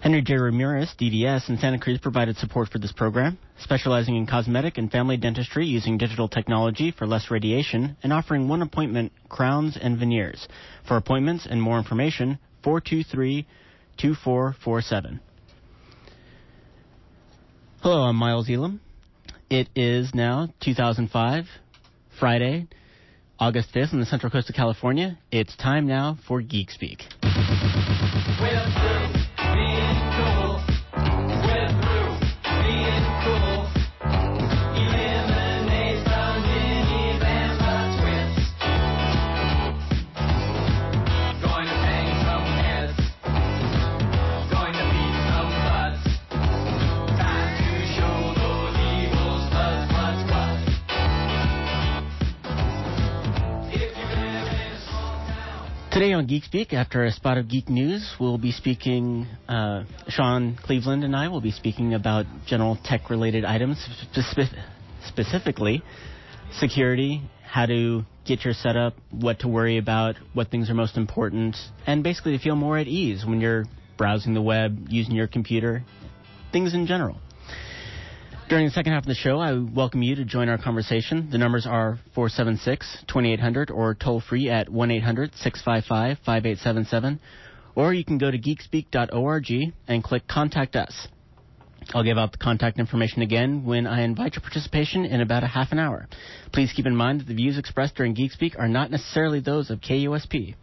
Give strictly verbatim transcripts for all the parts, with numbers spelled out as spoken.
Henry J. Ramirez, D D S, in Santa Cruz provided support for this program, specializing in cosmetic and family dentistry using digital technology for less radiation and offering one appointment crowns and veneers. For appointments and more information, four two three, two four four seven. Hello, I'm Miles Elam. It is now two thousand five, Friday, August fifth, in the Central Coast of California. It's time now for Geek Speak. We're through being cool. We're through being cool. Eliminate some minis and the twits. Going to bang some heads. Going to beat some butts. Time to show those evil sluts what's what. If you live in a small town. Today on Geek Speak, after a spot of geek news, we'll be speaking, uh, Sean Cleveland and I will be speaking about general tech-related items, spe- specifically security, how to get your setup, what to worry about, what things are most important, and basically to feel more at ease when you're browsing the web, using your computer, things in general. During the second half of the show, I welcome you to join our conversation. The numbers are four seven six, two eight zero zero or toll free at one eight hundred, six five five, five eight seven seven. Or you can go to geekspeak dot org and click Contact Us. I'll give out the contact information again when I invite your participation in about a half an hour. Please keep in mind that the views expressed during Geek Speak are not necessarily those of K U S P.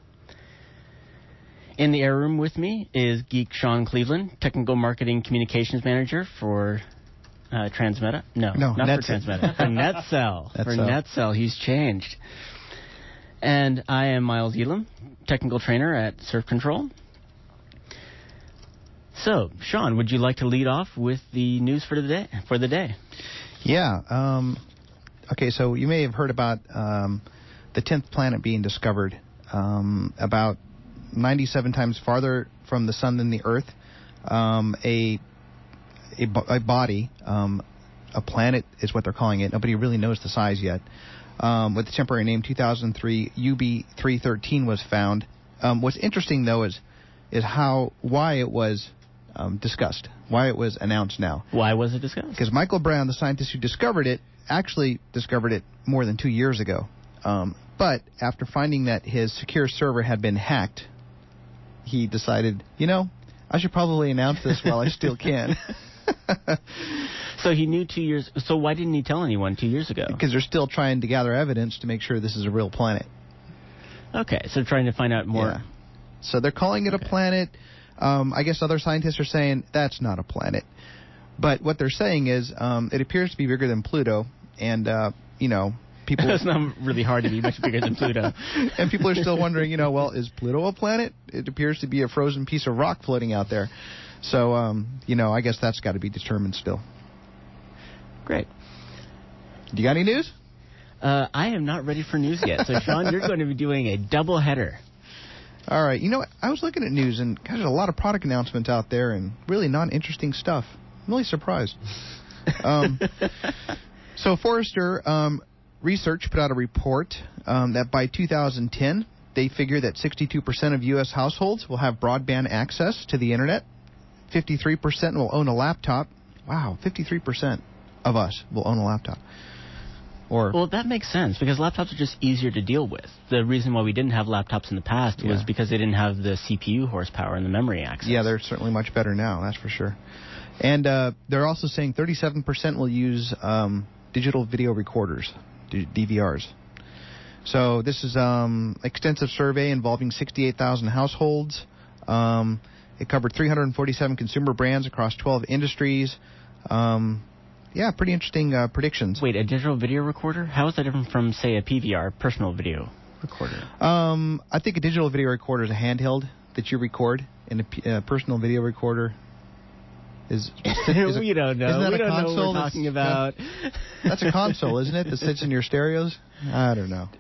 In the air room with me is Geek Sean Cleveland, Technical Marketing Communications Manager for uh, Transmeta. No, No, not Net- for Transmeta. For NetCell. For NetCell. NetCell. He's changed. And I am Miles Elam, Technical Trainer at Surf Control. So, Sean, would you like to lead off with the news for the day? For the day? Yeah. Um, okay, so you may have heard about um, the tenth planet being discovered um, about ninety-seven times farther from the sun than the Earth. Um, a, a, bo- a body, um, a planet is what they're calling it. Nobody really knows the size yet. Um, with the temporary name two thousand three U B three thirteen was found. Um, what's interesting, though, is is how why it was um, discussed, why it was announced now. Why was it discussed? Because Michael Brown, the scientist who discovered it, actually discovered it more than two years ago. Um, but after finding that his secure server had been hacked, he decided, you know, I should probably announce this while I still can. So he knew two years... So why didn't he tell anyone two years ago? Because they're still trying to gather evidence to make sure this is a real planet. Okay, so trying to find out more... Yeah. So they're calling it Okay. a planet. Um, I guess other scientists are saying that's not a planet. But what they're saying is um, it appears to be bigger than Pluto. And, uh, you know, people... It's not really hard to be much bigger than Pluto. And people are still wondering, you know, well, is Pluto a planet? It appears to be a frozen piece of rock floating out there. So, um, you know, I guess that's got to be determined still. Great. Do you got any news? Uh, I am not ready for news yet. So, Sean, you're going to be doing a double header. All right. You know, I was looking at news, and gosh, there's a lot of product announcements out there and really non-interesting stuff. I'm really surprised. um, so Forrester um, Research put out a report um, that by two thousand ten, they figure that sixty-two percent of U S households will have broadband access to the Internet. fifty-three percent will own a laptop. Wow, fifty-three percent of us will own a laptop. Or Well, that makes sense because laptops are just easier to deal with. The reason why we didn't have laptops in the past was Yeah. because they didn't have the C P U horsepower and the memory access. yeah, they're certainly much better now, that's for sure. And uh, they're also saying thirty-seven percent will use um, digital video recorders, D- DVRs. So this is um, extensive survey involving sixty-eight thousand households. Um, it covered three hundred forty-seven consumer brands across twelve industries. Um, yeah, pretty interesting uh, predictions. Wait, a digital video recorder? How is that different from, say, a P V R, personal video recorder? Um, I think a digital video recorder is a handheld that you record, and a p- uh, personal video recorder is... is a, we don't know. Isn't that we a don't know console what we're talking that's- about. That's a console, isn't it, that sits in your stereos? I don't know.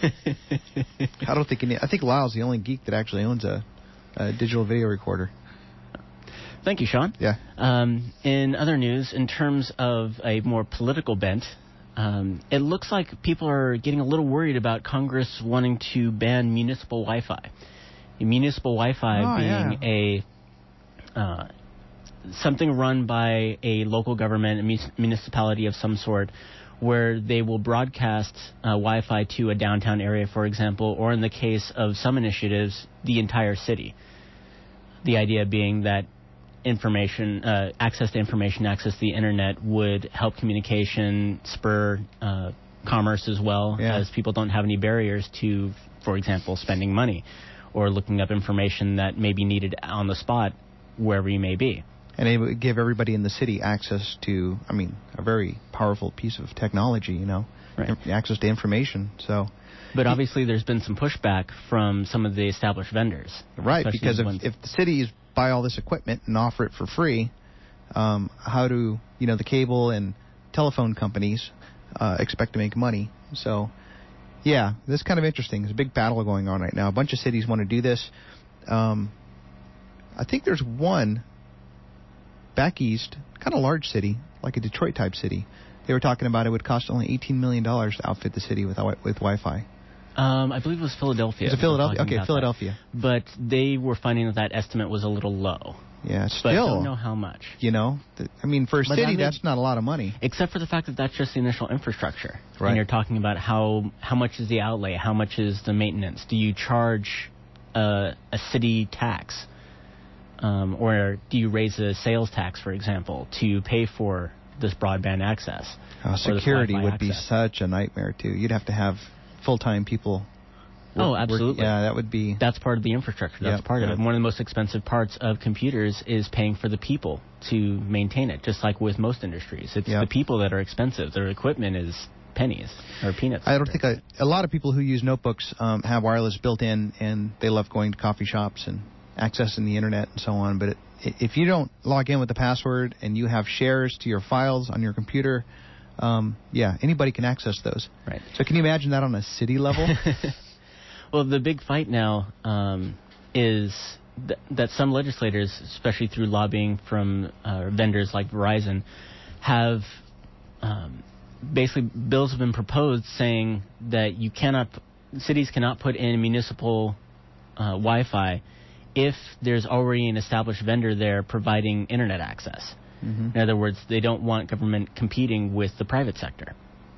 I don't think any... I think Lyle's the only geek that actually owns a, a digital video recorder. Thank you, Sean. Yeah. Um, in other news, in terms of a more political bent, um, it looks like people are getting a little worried about Congress wanting to ban municipal Wi-Fi. Municipal Wi-Fi Oh, being a uh, something run by a local government, a mus- municipality of some sort, where they will broadcast uh, Wi-Fi to a downtown area, for example, or in the case of some initiatives, the entire city. The idea being that information, uh, access to information, access to the internet would help communication, spur uh, commerce as well, Yeah. as people don't have any barriers to, for example, spending money or looking up information that may be needed on the spot wherever you may be. And it would give everybody in the city access to, I mean, a very powerful piece of technology, you know, Right. in- access to information. So, But obviously there's been some pushback from some of the established vendors. right, especially because the if, ones- if the cities buy all this equipment and offer it for free, um, how do, you know, the cable and telephone companies uh, expect to make money? So, yeah, this is kind of interesting. There's a big battle going on right now. A bunch of cities want to do this. Um, I think there's one back east, kind of large city, like a Detroit-type city. They were talking about it would cost only eighteen million dollars to outfit the city with wi- with Wi-Fi. Um, I believe it was Philadelphia. Is it we were Philadelphia? talking Okay, about Philadelphia. that. But they were finding that that estimate was a little low. Yeah, But I don't still, know how much. you know, th- I mean, for a But city, that may- that's not a lot of money. Except for the fact that that's just the initial infrastructure. Right. And you're talking about how how much is the outlay, how much is the maintenance. Do you charge uh, a city tax? Um, or do you raise a sales tax, for example, to pay for this broadband access? Uh, or this security Wi-Fi would be access? such a nightmare, too. You'd have to have full-time people. Oh, work- absolutely. yeah, that would be... That's part of the infrastructure. That's Yep, part of yep. it. One of the most expensive parts of computers is paying for the people to maintain it, just like with most industries. It's Yep. the people that are expensive. Their equipment is pennies or peanuts. I don't think a, a lot of people who use notebooks um, have wireless built in, and they love going to coffee shops and accessing the internet and so on. But it, if you don't log in with the password and you have shares to your files on your computer, um, yeah, anybody can access those. Right. So can you imagine that on a city level? Well, the big fight now um, is th- that some legislators, especially through lobbying from uh, vendors like Verizon, have um, basically bills have been proposed saying that you cannot, cities cannot put in municipal uh, Wi-Fi if there's already an established vendor there providing internet access. Mhm. In other words, they don't want government competing with the private sector.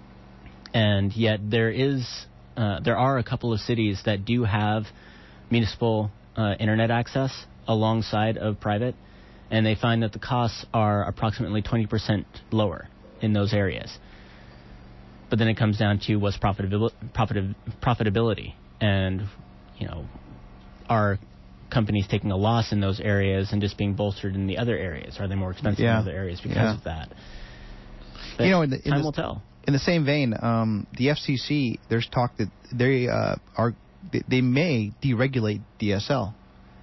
And yet there is, uh, there are a couple of cities that do have municipal uh, internet access alongside of private, and they find that the costs are approximately twenty percent lower in those areas. But then it comes down to what's profitabil- profit- profitability, and you know, are companies taking a loss in those areas and just being bolstered in the other areas? Are they more expensive Yeah. in other areas because Yeah. of that? But You know, in the- in time the- will tell. In the same vein, um, the F C C, there's talk that they uh, are they, they may deregulate D S L.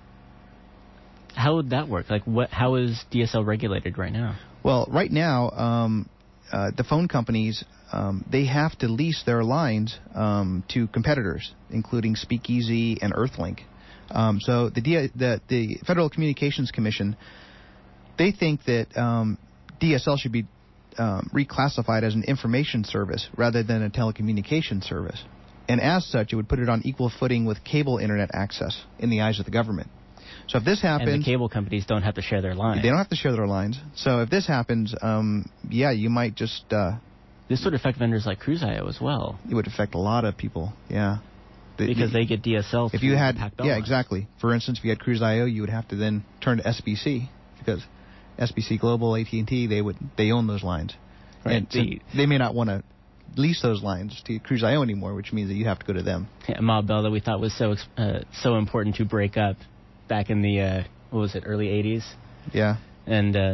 How would that work? Like, what? How is D S L regulated right now? Well, right now, um, uh, the phone companies um, they have to lease their lines um, to competitors, including Speakeasy and Earthlink. Um, so the, D- the the Federal Communications Commission, they think that um, D S L should be um, reclassified as an information service rather than a telecommunications service, and as such, it would put it on equal footing with cable internet access in the eyes of the government. So if this happens, And the cable companies don't have to share their lines. they don't have to share their lines. So if this happens, um, yeah, you might just uh, This would affect vendors like Cruise dot I O as well, it would affect a lot of people. Yeah, The- because the- they get D S L. if you through had Pac Bell yeah lines. exactly. For instance, if you had Cruise dot I O, you would have to then turn to S B C because S B C Global, A T and T, they would they own those lines, Right. and so The- they may not want to lease those lines to Cruise dot I O anymore, which means that you have to go to them. Yeah, Ma Bell that we thought was so ex- uh, so important to break up back in the uh, what was it, early eighties, Yeah. and uh,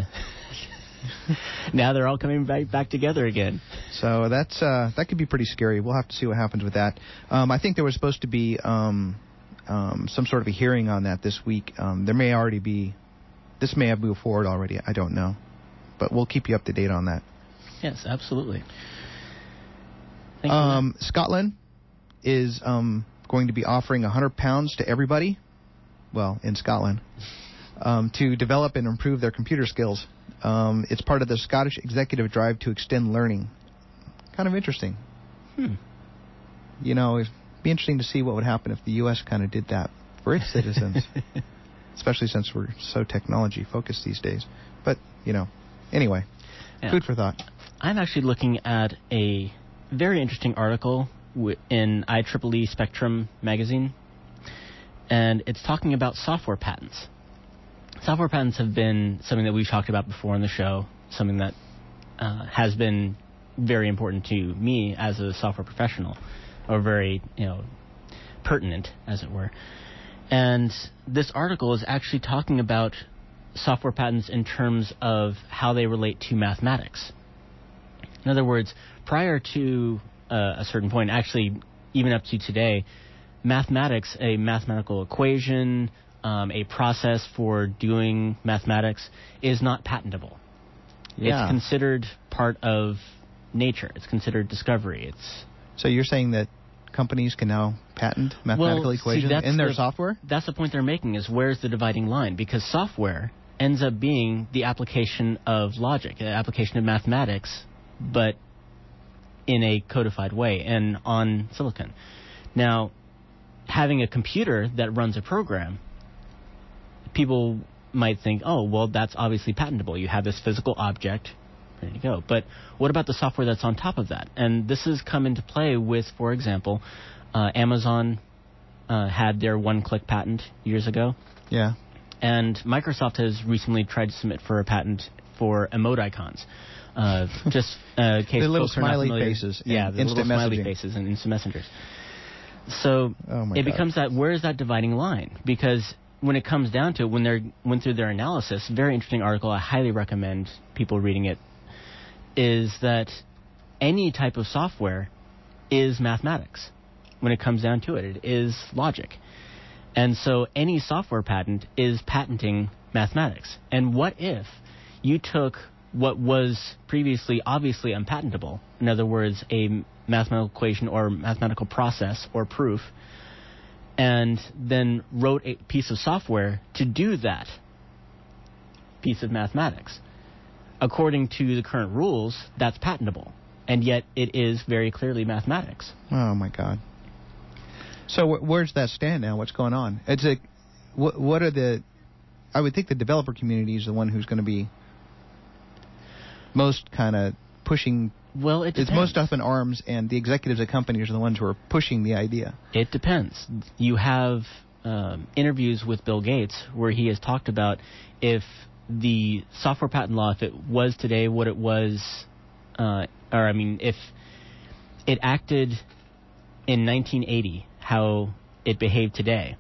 now they're all coming back back together again. So that's uh, that could be pretty scary. We'll have to see what happens with that. Um, I think there was supposed to be um, um, some sort of a hearing on that this week. Um, there may already be. This may have moved forward already. I don't know, but we'll keep you up to date on that. Yes, absolutely. Thank you. Um, Scotland is um, going to be offering one hundred pounds to everybody. Well, in Scotland, um, to develop and improve their computer skills. Um, it's part of the Scottish executive drive to extend learning. Kind of interesting. Hmm. You know, it'd be interesting to see what would happen if the U S kind of did that for its citizens. especially since we're so technology focused these days. But, you know, anyway, Yeah. food for thought. I'm actually looking at a very interesting article w- in I triple E Spectrum magazine, and it's talking about software patents. Software patents have been something that we've talked about before on the show, something that uh, has been very important to me as a software professional, or very, you know, pertinent, as it were. And this article is actually talking about software patents in terms of how they relate to mathematics. In other words, prior to uh, a certain point, actually even up to today, mathematics, a mathematical equation, um, a process for doing mathematics, is not patentable. Yeah. It's considered part of nature. It's considered discovery. It's So you're saying that companies can now patent mathematical well, see, equations that's in their the- software? That's the point they're making, is where's the dividing line? Because software ends up being the application of logic, the application of mathematics, but in a codified way and on silicon. Now, having a computer that runs a program, people might think, oh, well, that's obviously patentable. You have this physical object, ready to go. But what about the software that's on top of that? And this has come into play with, for example, uh, Amazon uh, had their one-click patent years ago. Yeah. And Microsoft has recently tried to submit for a patent for emote icons. Uh, just uh, in case The little folks are not smiley familiar. faces in Yeah, the instant little smiley messaging. faces in instant messengers. So Oh my it God. becomes that, where is that dividing line? Because when it comes down to it, when they went through their analysis, very interesting article, I highly recommend people reading it, is that any type of software is mathematics. When it comes down to it, it is logic. And so any software patent is patenting mathematics. And what if you took what was previously obviously unpatentable, in other words, a mathematical equation or mathematical process or proof, and then wrote a piece of software to do that piece of mathematics? According to the current rules, that's patentable. And yet it is very clearly mathematics. Oh my God. So wh- where's that stand now? What's going on? It's a, wh- what are the? I would think the developer community is the one who's going to be most kind of pushing. Well, it It's depends. most up in arms, and the executives at companies are the ones who are pushing the idea. It depends. You have um, interviews with Bill Gates where he has talked about if the software patent law, if it was today what it was, uh, or I mean, if it acted in nineteen eighty, how it behaved today,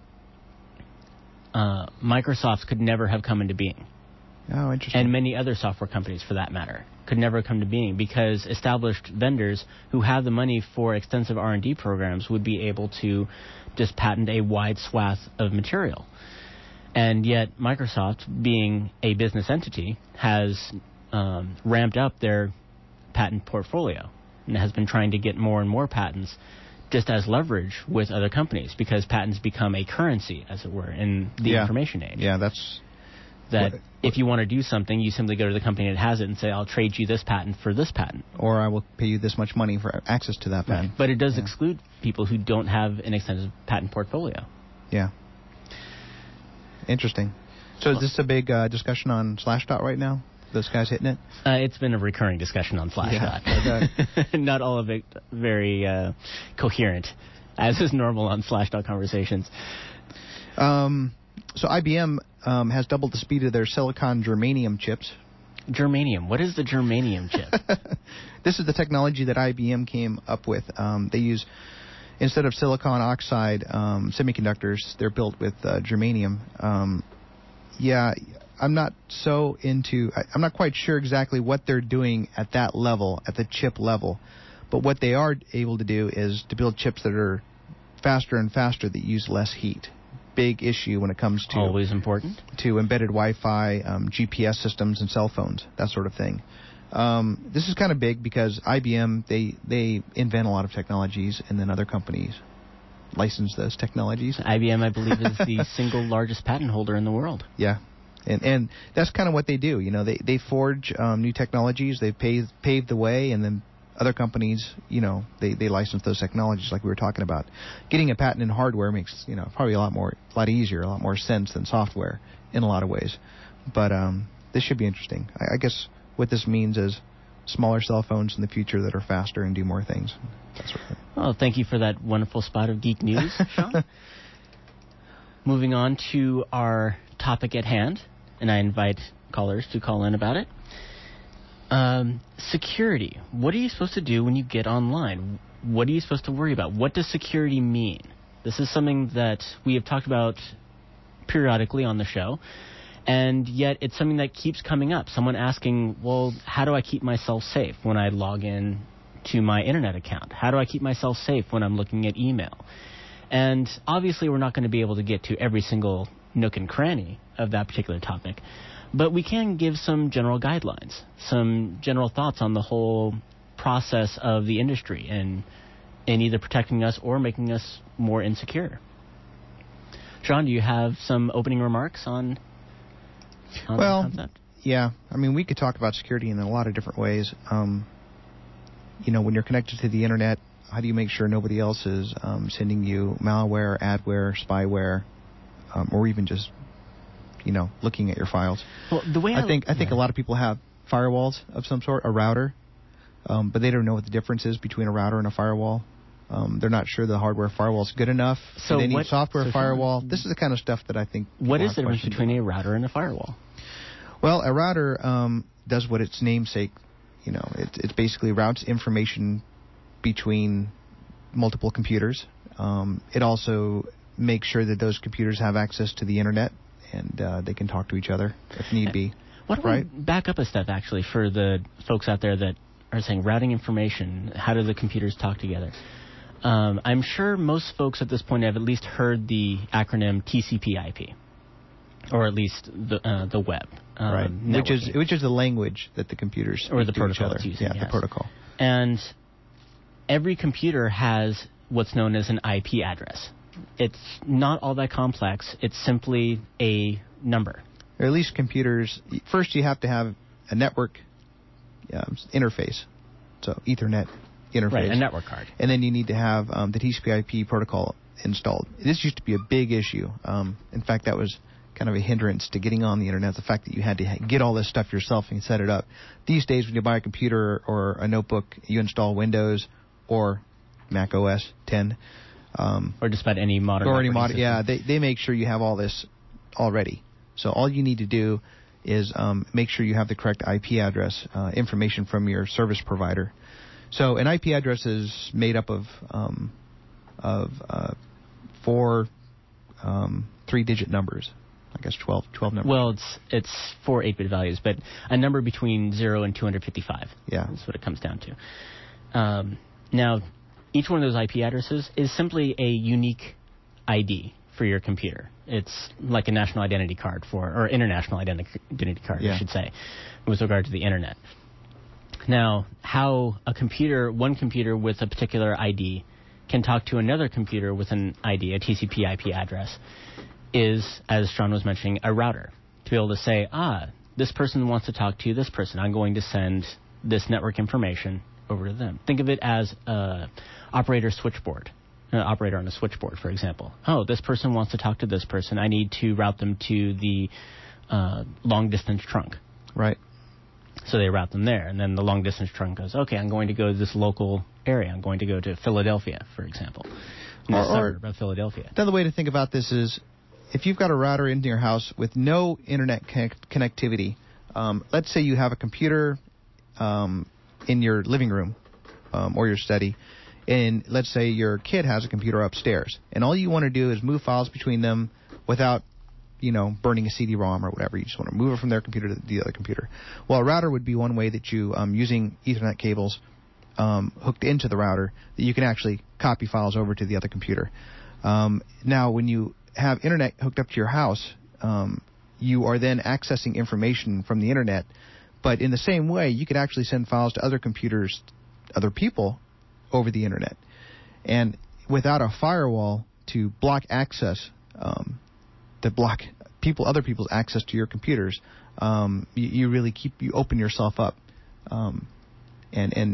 uh, Microsoft could never have come into being. Oh, interesting. And many other software companies, for that matter, could never come to being, because established vendors who have the money for extensive R and D programs would be able to just patent a wide swath of material. And yet Microsoft, being a business entity, has um, ramped up their patent portfolio and has been trying to get more and more patents just as leverage with other companies, because patents become a currency, as it were, in the Yeah. information age. Yeah, that's That What- if you want to do something, you simply go to the company that has it and say, I'll trade you this patent for this patent. or I will pay you this much money for access to that patent. But it does Yeah. exclude people who don't have an extensive patent portfolio. Yeah. Interesting. So is this a big uh, discussion on Slashdot right now? Those guys hitting it? Uh, it's been a recurring discussion on Slashdot. Yeah, Not all of it very uh, coherent, as is normal on Slashdot conversations. Um, so I B M um, has doubled the speed of their silicon germanium chips. Germanium. What is the germanium chip? This is the technology that I B M came up with. Um, they use, instead of silicon oxide um, semiconductors, they're built with uh, germanium. Um, yeah, I'm not so into, I, I'm not quite sure exactly what they're doing at that level, at the chip level. But what they are able to do is to build chips that are faster and faster, that use less heat. Big issue when it comes to Always important. to embedded Wi-Fi, um, G P S systems, and cell phones, that sort of thing. Um, this is kind of big because I B M, they they invent a lot of technologies, and then other companies license those technologies. I B M, I believe, is the single largest patent holder in the world. Yeah, and and that's kind of what they do. You know, they they forge um, new technologies, they pave pave the way, and then Other companies, you know, they, they license those technologies like we were talking about. Getting a patent in hardware makes, you know, probably a lot more, a lot easier, a lot more sense than software in a lot of ways. But um, this should be interesting. I, I guess what this means is smaller cell phones in the future that are faster and do more things. That sort of thing. Well, thank you for that wonderful spot of geek news, Sean. Moving on to our topic at hand, and I invite callers to call in about it. Um, security. What are you supposed to do when you get online? What are you supposed to worry about? What does security mean? This is something that we have talked about periodically on the show, and yet it's something that keeps coming up. Someone asking, well, how do I keep myself safe when I log in to my internet account? How do I keep myself safe when I'm looking at email? And obviously we're not going to be able to get to every single nook and cranny of that particular topic, but we can give some general guidelines, some general thoughts on the whole process of the industry and in either protecting us or making us more insecure. Sean, do you have some opening remarks on, on well, the concept? Yeah. I mean, we could talk about security in a lot of different ways. Um, you know, when you're connected to the internet, how do you make sure nobody else is um, sending you malware, adware, spyware, um, or even just, you know, looking at your files? Well, the way I, I think I think yeah. a lot of people have firewalls of some sort, a router, um, but they don't know what the difference is between a router and a firewall. Um, they're not sure the hardware firewall is good enough. So they need what, software so firewall. Sean, This is the kind of stuff that I think. What is the difference questions between about. a router and a firewall? Well, a router um, does what its namesake. You know, it, it basically routes information between multiple computers. Um, it also makes sure that those computers have access to the internet and uh, they can talk to each other if need be. Why don't right? we back up a step, actually, for the folks out there that are saying routing information, how do the computers talk together? Um, I'm sure most folks at this point have at least heard the acronym T C P I P, or at least the uh, the web. Um, right. Which is which is the language that the computers speak or the to protocol each other. it's using. Yeah, yes. the protocol. And every computer has what's known as an I P address. It's not all that complex. It's simply a number. Or at least computers. First, you have to have a network um, interface, so Ethernet interface. Right, a network card. And then you need to have um, the T C P I P protocol installed. This used to be a big issue. Um, in fact, that was kind of a hindrance to getting on the internet, the fact that you had to ha- get all this stuff yourself and set it up. These days, when you buy a computer or a notebook, you install Windows or Mac O S ten. Um, or just about any modern or any operating modern, system. yeah, they, they make sure you have all this already. So all you need to do is um, make sure you have the correct I P address, uh, information from your service provider. So an I P address is made up of um, of uh, four um, three-digit numbers. I guess twelve, twelve numbers. Well, it's it's four eight-bit values, but a number between zero and two hundred fifty-five. Yeah, that's what it comes down to. Um, now, each one of those I P addresses is simply a unique I D for your computer. It's like a national identity card for, or international identi- identity card, yeah. I should say, with regard to the internet. Now, how a computer, one computer with a particular I D, can talk to another computer with an I D, a T C P I P address, is, as Sean was mentioning, a router. To be able to say, ah, this person wants to talk to this person. I'm going to send this network information over to them. Think of it as a operator switchboard, an operator on a switchboard, for example. Oh, this person wants to talk to this person. I need to route them to the uh, long-distance trunk. Right. So they route them there, and then the long-distance trunk goes, okay, I'm going to go to this local area. I'm going to go to Philadelphia, for example, in the Or- or- suburb of Philadelphia. Another way to think about this is if you've got a router into your house with no internet connect- connectivity, um, let's say you have a computer um, in your living room um, or your study, and let's say your kid has a computer upstairs, and all you want to do is move files between them without, you know, burning a C D ROM or whatever. You just want to move it from their computer to the other computer. Well, a router would be one way that you, um, using Ethernet cables um, hooked into the router, that you can actually copy files over to the other computer. Um, now, when you have internet hooked up to your house, um, you are then accessing information from the internet. But in the same way, you could actually send files to other computers, other people, over the internet. And without a firewall to block access, um, to block people, other people's access to your computers, um, you, you really keep you open yourself up, um, and and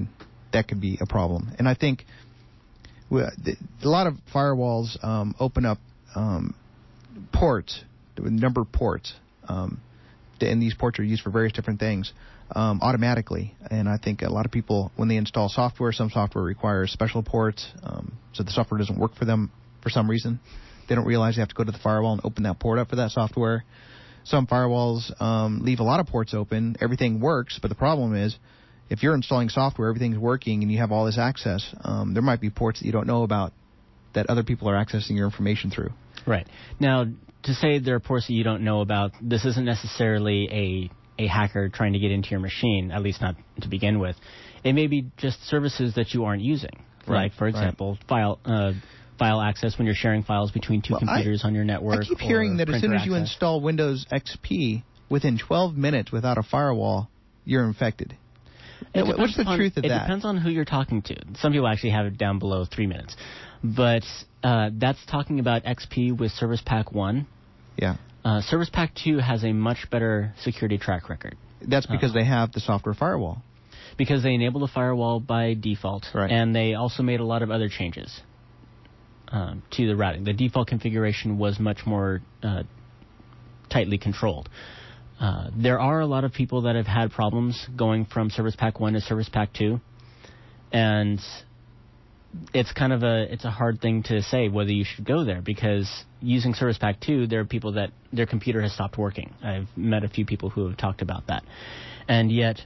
that could be a problem. And I think we, the, a lot of firewalls um, open up um, ports, a number of ports, um, and these ports are used for various different things um, automatically. And I think a lot of people, when they install software, some software requires special ports, um, so the software doesn't work for them for some reason. They don't realize they have to go to the firewall and open that port up for that software. Some firewalls um, leave a lot of ports open. Everything works, but the problem is, if you're installing software, everything's working, and you have all this access, um, there might be ports that you don't know about that other people are accessing your information through. Right. Now, to say there are ports that you don't know about, this isn't necessarily a, a hacker trying to get into your machine, at least not to begin with. It may be just services that you aren't using. Right, Like, for example, right. file uh, file access when you're sharing files between two well, computers I, on your network. I keep hearing that as soon as you access. install Windows X P, within twelve minutes without a firewall, you're infected. It What's the on, truth of it that? It depends on who you're talking to. Some people actually have it down below three minutes. But uh, that's talking about X P with Service Pack one. Yeah. Uh, Service Pack two has a much better security track record. That's because uh, they have the software firewall. Because they enable the firewall by default. Right. And they also made a lot of other changes um, to the routing. The default configuration was much more uh, tightly controlled. Uh, there are a lot of people that have had problems going from Service Pack one to Service Pack two, and it's kind of a it's a hard thing to say whether you should go there, because using Service Pack two, there are people that their computer has stopped working. I've met a few people who have talked about that, and yet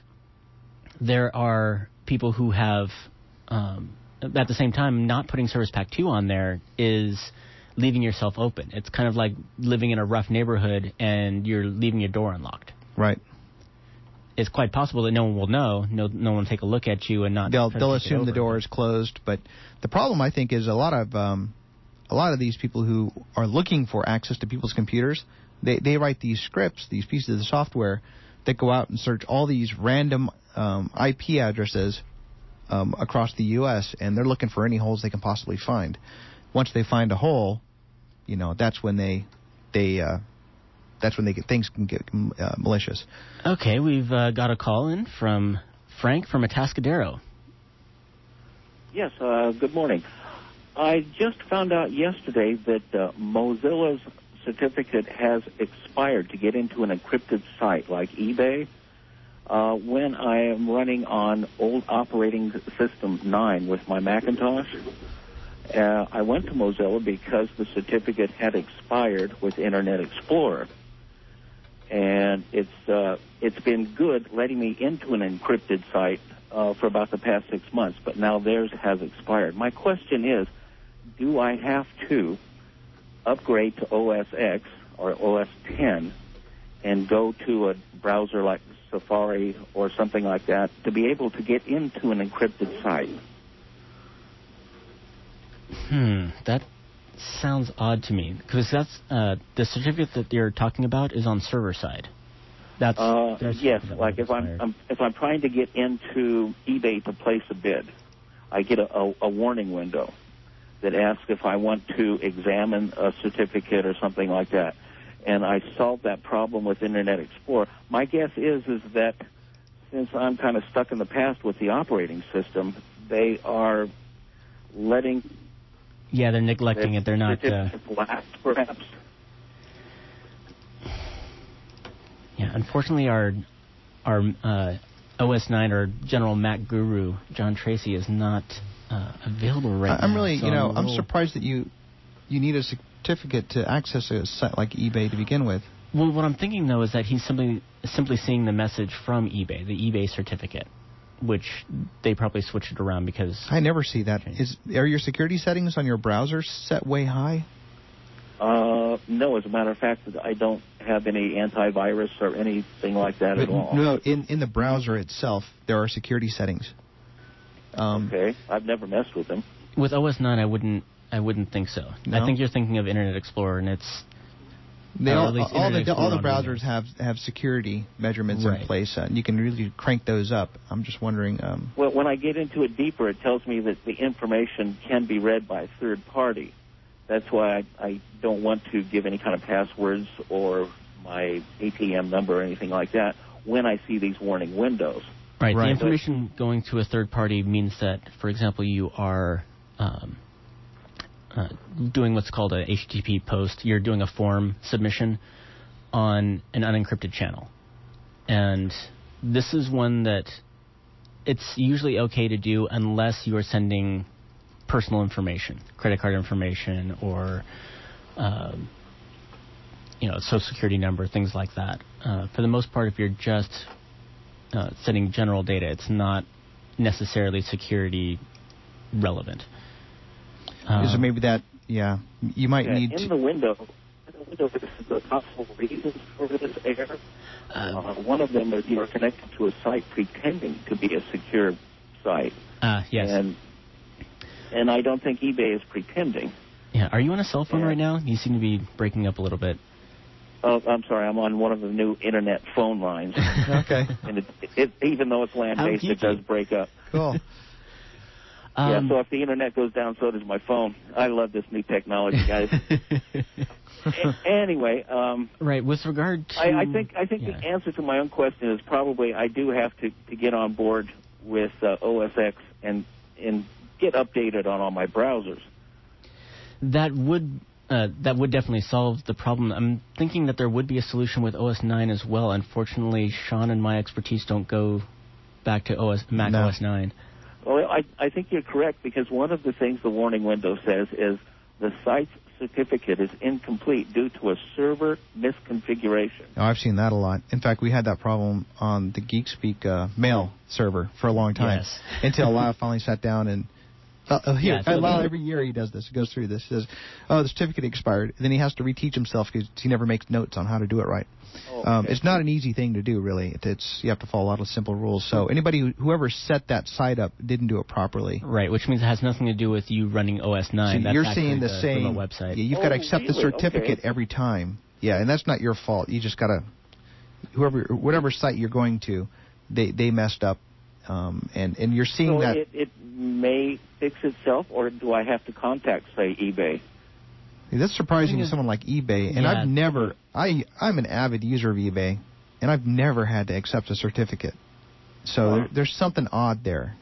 there are people who have, um, at the same time, not putting Service Pack two on there is leaving yourself open. It's kind of like living in a rough neighborhood and you're leaving your door unlocked. Right. It's quite possible that no one will know. No, no one will take a look at you and not. They'll they'll assume the door is closed. But the problem, I think, is a lot of um, a lot of these people who are looking for access to people's computers. They they write these scripts, these pieces of the software that go out and search all these random um, I P addresses um, across the U S and they're looking for any holes they can possibly find. Once they find a hole, you know, that's when they they uh, that's when they get things can get uh, malicious. Okay, we've uh, got a call in from Frank from Atascadero. Yes, uh, good morning. I just found out yesterday that uh, Mozilla's certificate has expired to get into an encrypted site like eBay. Uh, when I am running on old operating system nine with my Macintosh, Uh, I went to Mozilla because the certificate had expired with Internet Explorer, and it's uh, it's been good letting me into an encrypted site uh, for about the past six months, but now theirs has expired. My question is, do I have to upgrade to O S X or O S ten and go to a browser like Safari or something like that to be able to get into an encrypted site? Hmm, that sounds odd to me, because that's uh, the certificate that you're talking about is on server side. That's uh, yes, like if I'm, I'm if I'm trying to get into eBay to place a bid, I get a, a, a warning window that asks if I want to examine a certificate or something like that, and I solve that problem with Internet Explorer. My guess is is that since I'm kind of stuck in the past with the operating system, they are letting Yeah, they're neglecting it. They're not. Uh, lapse, perhaps. Yeah, unfortunately, our our uh, O S nine or General Mac guru John Tracy is not uh, available right I, now. I'm really, so you know, I'm, I'm little... surprised that you you need a certificate to access a site like eBay to begin with. Well, what I'm thinking though is that he's simply simply seeing the message from eBay, the eBay certificate, which they probably switched it around because... I never see that. Is Are your security settings on your browser set way high? Uh, no, as a matter of fact, I don't have any antivirus or anything like that but at all. No, in, in the browser itself, there are security settings. Um, okay, I've never messed with them. With O S nine, I wouldn't I wouldn't think so. No? I think you're thinking of Internet Explorer, and it's... They uh, all, at least all, Internet the, all the Explorer on browsers Windows. have, have security measurements Right. in place, uh, and you can really crank those up. I'm just wondering... Um, Well, when I get into it deeper, it tells me that the information can be read by a third party. That's why I, I don't want to give any kind of passwords or my A T M number or anything like that when I see these warning windows. Right. Right. The information going to a third party means that, for example, you are um, uh, doing what's called a H T T P post. You're doing a form submission on an unencrypted channel. And this is one that it's usually okay to do unless you are sending personal information, credit card information, or um, you know, social security number, things like that. Uh, for the most part, if you're just uh, sending general data, it's not necessarily security relevant. Um, So maybe that, yeah, you might Yeah, need in to. the window, in the window, this is the possible reasons for this error. Uh, one of them is you are connected to a site pretending to be a secure site. uh, yes. And and I don't think eBay is pretending. Yeah. Are you on a cell phone Yeah. right now? You seem to be breaking up a little bit. Oh, I'm sorry, I'm on one of the new internet phone lines. Okay. And it, it, even though it's land-based, How it does geeky. break up. Cool. Um, yeah, so if the internet goes down, so does my phone. I love this new technology, guys. A- anyway, um, right. With regard to, I, I think I think yeah. the answer to my own question is probably I do have to, to get on board with uh, O S X and and get updated on all my browsers. That would uh, that would definitely solve the problem. I'm thinking that there would be a solution with O S nine as well. Unfortunately, Sean and my expertise don't go back to O S Mac No. O S nine. Well, I, I think you're correct because one of the things the warning window says is the site's certificate is incomplete due to a server misconfiguration. Oh, I've seen that a lot. In fact, we had that problem on the GeekSpeak uh, mail server for a long time. Yes. Until Lyle finally sat down and. Uh, uh, here, Yeah, so Lyle, the- every year he does this. He goes through this. He says, "Oh, the certificate expired." And then he has to reteach himself because he never makes notes on how to do it right. Oh, Um, okay. it's not an easy thing to do, really. It, it's you have to follow a lot of simple rules. So anybody who, whoever set that site up didn't do it properly. Right, which means it has nothing to do with you running O S nine. So That's you're actually seeing the, the same remote website. Yeah, you've Oh, got to accept the really? certificate Okay. every time. Yeah, and that's not your fault. You just got to whoever whatever site you're going to, they they messed up, um, and and you're seeing So that. it, it may fix itself, or do I have to contact, say, eBay? That's surprising to someone like eBay, and Yeah. I've never. I I'm an avid user of eBay, and I've never had to accept a certificate. So Wow. there, there's something odd there.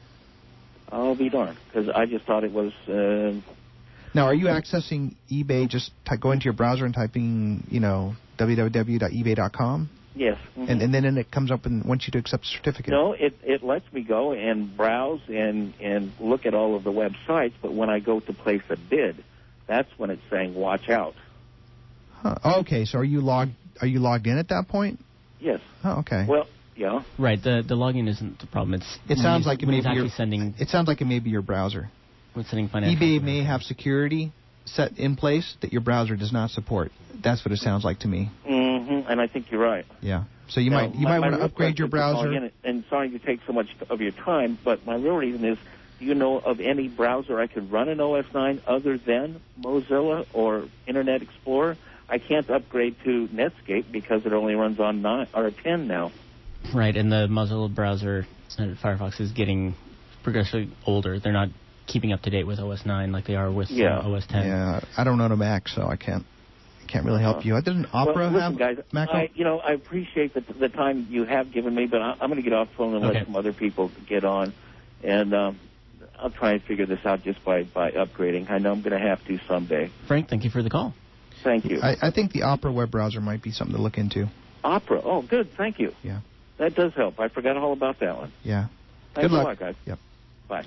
I'll be darned, because I just thought it was. Uh, Now, are you accessing eBay just ty- going to your browser and typing, you know, w w w dot ebay dot com, yes. mhm. and and then it comes up and wants you to accept a certificate? No, it it lets me go and browse and and look at all of the websites, but when I go to place a bid, that's when it's saying watch out. Huh. Okay, so are you logged? Are you logged in at that point? Yes. Oh, okay. Well, yeah. Right, the the login isn't the problem. It's it when sounds he's- like it when may he's be actually your, sending It sounds like it may be your browser. when sending financial. eBay may information. have security set in place that your browser does not support. That's what it sounds like to me. Mm-hmm. And I think you're right. Yeah. So you Now, might you my- might my want to real upgrade your question for calling browser. in, and sorry to take so much of your time, but my real reason is, do you know of any browser I could run an O S nine other than Mozilla or Internet Explorer? I can't upgrade to Netscape because it only runs on nine or ten now. Right, and the Mozilla browser and Firefox is getting progressively older. They're not keeping up to date with O S nine like they are with Yeah. uh, O S ten. Yeah, I don't own a Mac, so I can't can't really help you. Doesn't Opera well, listen, have guys, Mac? I, you know, I appreciate the, the time you have given me, but I, I'm going to get off the phone and Okay. let some other people get on, and um, I'll try and figure this out just by, by upgrading. I know I'm going to have to someday. Frank, thank you for the call. Thank you. I, I think the Opera web browser might be something to look into. Opera. Oh, good. Thank you. Yeah. That does help. I forgot all about that one. Yeah. Thanks Good luck. a lot, guys. Yep. Bye.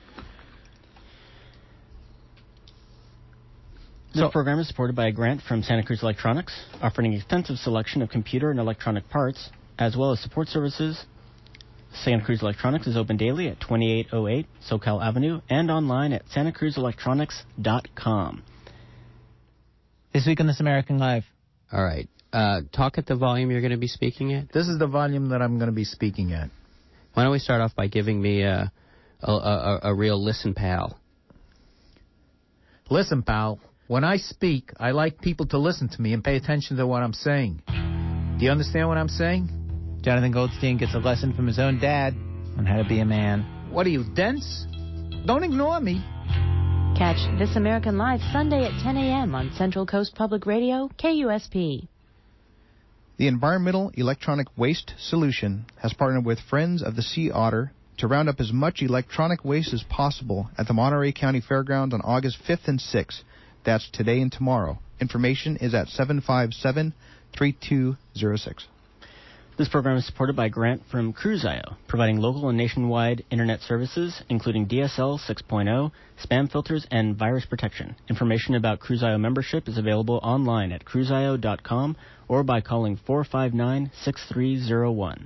This So- program is supported by a grant from Santa Cruz Electronics, offering an extensive selection of computer and electronic parts, as well as support services. Santa Cruz Electronics is open daily at twenty-eight oh eight SoCal Avenue and online at santa cruz electronics dot com. This week on This American Life. All right. Uh, talk at the volume you're going to be speaking at. This is the volume that I'm going to be speaking at. Why don't we start off by giving me a a, a, a real listen, pal. Listen, pal, when I speak, I like people to listen to me and pay attention to what I'm saying. Do you understand what I'm saying? Jonathan Goldstein gets a lesson from his own dad on how to be a man. What are you, dense? Don't ignore me. Catch This American Life Sunday at ten a.m. on Central Coast Public Radio, K U S P. The Environmental Electronic Waste Solution has partnered with Friends of the Sea Otter to round up as much electronic waste as possible at the Monterey County Fairgrounds on August fifth and sixth. That's today and tomorrow. Information is at seven five seven, three two zero six. This program is supported by a grant from Cruise.io, providing local and nationwide internet services, including D S L six point oh, spam filters, and virus protection. Information about Cruise.io membership is available online at cruise io dot com or by calling four five nine, six three zero one.